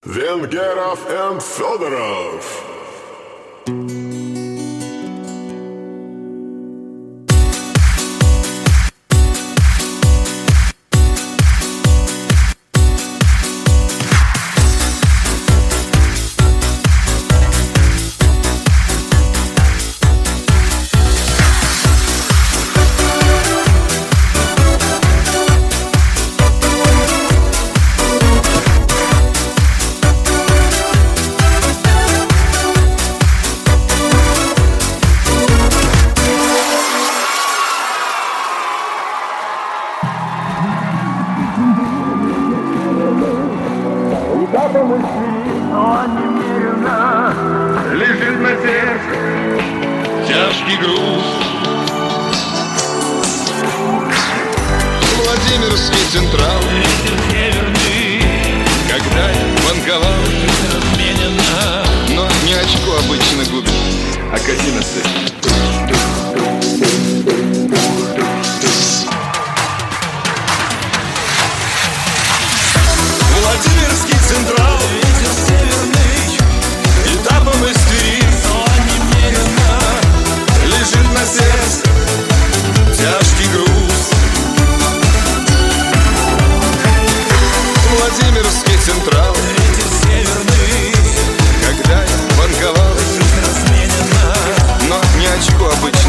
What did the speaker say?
Венгеров и Федоров. Куда-то мысли, но немерено лежит на сердце тяжкий груз. Владимирский Централ, Ветер северный, когда я банковал, разменено. но не очко обычно губит, а к 11. Владимирский Централ, ветер северный, этапом из Твери, но немерено лежит на сердце тяжкий груз. Владимирский Централ, Ветер северный, когда я банковал, разменено. но не очко обычно